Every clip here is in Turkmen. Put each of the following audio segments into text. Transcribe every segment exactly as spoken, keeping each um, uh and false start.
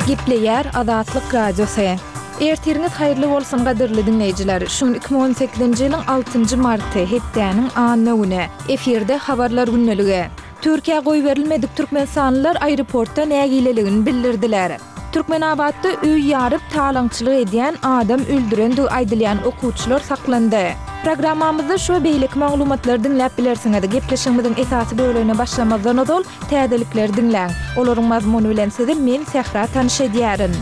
Gepleyer Azatlyk Radiosu. Ertiriniz hayırlı bolsun gaderli dinleyijiler. Şun iki bin on sekizinji ýylyň altynjy marty hepdeniň anyny güni. Eferde habarlar günneligi. Türkiýe goý berilmedik türkmensanlylar aeroportda nägileligini bildirdiler. Türkmenabatda öý ýaryp talaňçylyk edýän adam öldüren diýip aýdylýan okuwçylar saklandy. Programmamyzda şu beýlik maglumatlary dinläp bilersiňiz. Gepleşigimiziň esasy bölümine başlamazdan öňe täzelikler dinläň. Olaryň mazmuny bilen sizi men Sehra tanyş edýärin.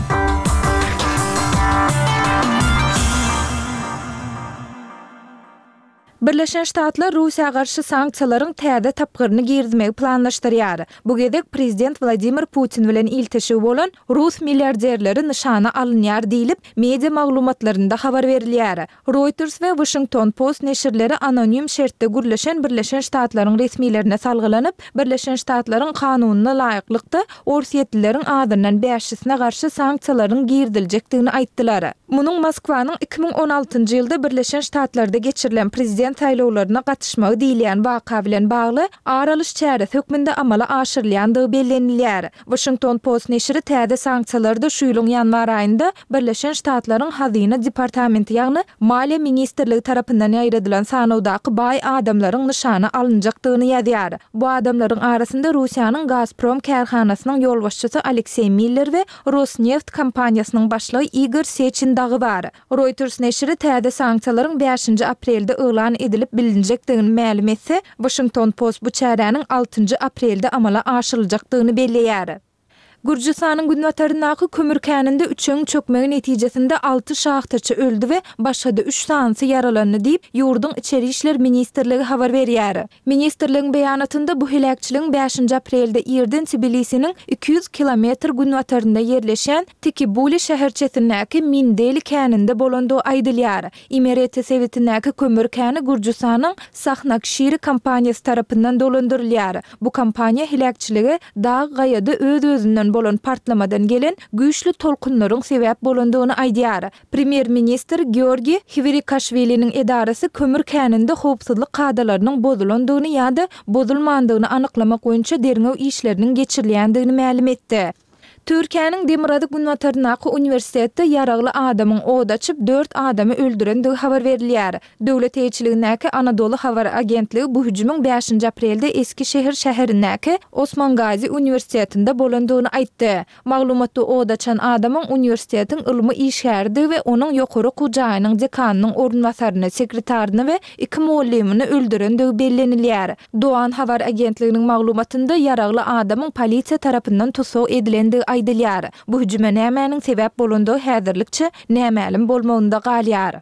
Birleşen Ştatlar Russiýa garşy sanksiýalaryň täze tapgyryny girdmegi planlaşdyrýar. Bu gezek prezident Vladimir Putin bilen iltişi bolan Rus milliarderleri nişana alınýar diýilip media maglumatlarynda habar berilýär. Reuters we Washington Post neşirleri anonim şertde gürleşen Birleşen Ştatlaryň resmilerine salgylanyp, Birleşen Ştatlaryň kanunyna laýyklykda Orsiýetlileriň adyndan beşisine garşy sanksiýalaryň girdiljekdigini aýtdylar. Munyň Moskwanyň iki bin on altynjy ýylda Birleşen Ştatlarda geçirilen prezident saýlawlaryna gatnaşmagy diýilen waka bilen bagly aralyş çäresi hökmünde amala aşyrylýandygy bellenilýär. Washington Post neşiri täze sanksiýalarda şu ýylyň ýanwar aýynda Birleşen Ştatlaryň Hazyna departamenti ýagny Maliýe ministrligi tarapyndan ýaýradylan sanawdaky baý adamlaryň nişana alınjakdygyny ýazýar. Bu adamlaryň arasynda Russiýanyň Gazprom karhanasynyň ýolbaşçysy Aleksey Miller we Rosneft kompaniýasynyň başlygy Igor Sechin dagy bar. Reuters neşiri täze sanksiýalaryň beşinji aprelde elan edilip bilinjekdigini ma'lum etse, Washington Post bu çäräniň altynjy aprelde amala aşyryljakdygyny belleýär. Gürjistanyň Günwataryndaky kömür käninde üçüň çökmegi netijesinde alty şahtaçy öldü we başga üç sansy yaralandy diýip ýurdun içeri işler ministrligi habar berýär. Ministrligiň beýanatynda bu helakçylygyň beşinji aprelde ýerden Tbilisiniň iki yüz kilometr günwatarynda ýerleşen Tikibuli şäherçesindäki Mindeli käninde bolandy aýdylýar. İmereti Sewitindäki kömür käni Gürjistanyň Sahnakşiri kompaniýasy tarapyndan dolandyrylýar. Bu kompaniýa helakçyligi dağ gaýada öz-özünden bolan partlamadan gelen güýçli tolkunlaryň sebäp bolandygyny aýdýar. Premier minister Georgi Hvirikashviliň edarasy kömür käninde howpsuzlyk kadalarynyň bozulandygyny ýa-da bozulmandygyny anyklamak boýunça derňew işleriniň geçirilýändigini ma'lum etdi. Türkiýanyň Demirady Günwataryndaky uniwersitetde ýaragly adamyň oda açyp dört adamy öldüren diýip habar berilýär. Döwlet eýçiligindäki Anadolu Habar agentligi bu hüjümüň beşinji aprelde Eskişehir şäherindäki Osman Gazi uniwersitetinde bolandygyny aýtdy. Maglumatda oda açan adamyň uniwersitetiň ilmi işgärdi we onuň ýokary gujaýynyň dekanynyň orunbasaryny, sekretaryny we iki muallimini öldüren diýip bellenilýär. Doğan Habar agentliginiň maglumatynda ýaragly adamyň polisiýa tarapyndan tusaw edilendi aýdylýar. Bu hüjüme nämäniň sebäp bolandygy häzirlikçe nämälim bolmagynda galýar.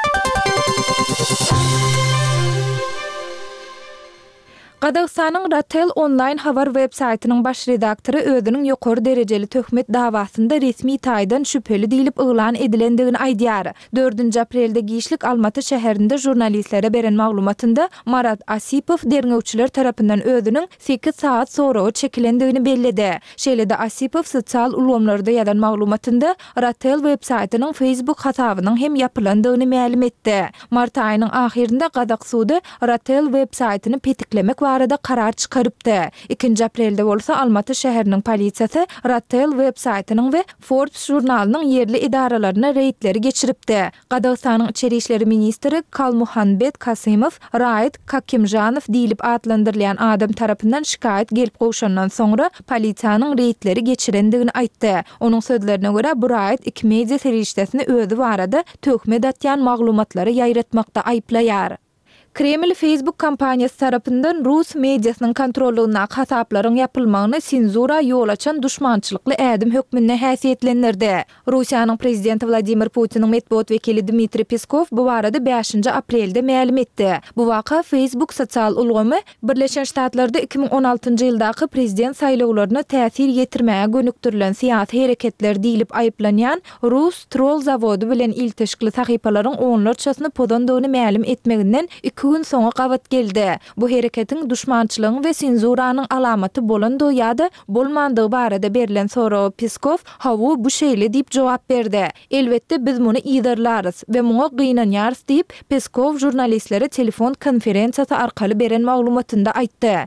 Qazaqstanyň Ratel online habar web saytynyň baş redaktory özüniň ýokary derejeli töhmet dawasynda resmi taýdan şüpheli diýilip elan edilendigini aýdýar. dördünji aprelde Giýişlik Almaty şäherinde jurnalistlere beren maglumatynda Marat Asipow derňewçiler tarapyndan özüniň sekiz saat sonra çekilendigini belledi. Şeýle-de Asipow sosial ulamlarda ýazan maglumatynda Ratel web saytynyň Facebook hasabynyň hem ýapylandygyny ma'lum etdi. Mart aýynyň ahirinde Qazaq sudy Ratel web saytyny petiklemek arada karar çıkarıpdy. ikinji aprelde bolsa Almaty şäheriniň polisiýasy Ratel web saytynyň we Forbes jurnalynyň yerli idaralaryna reýdleri geçiripdi. Qazaqstanyň içeri işleri ministri Kalmuhanbet Kasymow Raid Kakimjanow diýilip adlandyrylýan adam tarapyndan şikayet gelip gowşandan soňra polisiýanyň reýdleri geçirendigini aýtdy. Onuň sözlerine görä bu Raid iki media serişdesini özü barada töhmet atýan maglumatlary ýaýratmakda aýplaýar. Kreml Facebook kampaniyası tarapyndan Rus mediasynyň kontrolüne hasaplaryň ýapylmagyny senzura ýol açan düşmançylykly ädim hökmüne häsiýetlendirdi. Russiýanyň prezidenti Vladimir Putiniň medeniýet wekili Dmitri Peskov bu barada beşinji aprelde ma'lum etdi. Bu waka Facebook sosial ulgamy Birleşen Ştatlarda iki bin on altynjy ýyldaky prezident saýlawlaryna täsir ýetirmäge gönükdirilen siýasy hereketler diýilip aýplanýan Rus troll zawody bilen iltişikli sahypalaryň onlarçasyny podandygyny ma'lum etmeginden iki gün soňra gabat geldi. Bu hereketiň düşmançylygyň we senzuranyň alamaty bolandy ýa-da bolmandygy barada berilen soraw Peskov hawu bu şeýle diýip jogap berdi. Elbetde biz muny ýydarlarys we muňa gynanýarys diýip Peskov jurnalistlere telefon konferensiýasy arkaly beren maglumatynda aýtdy.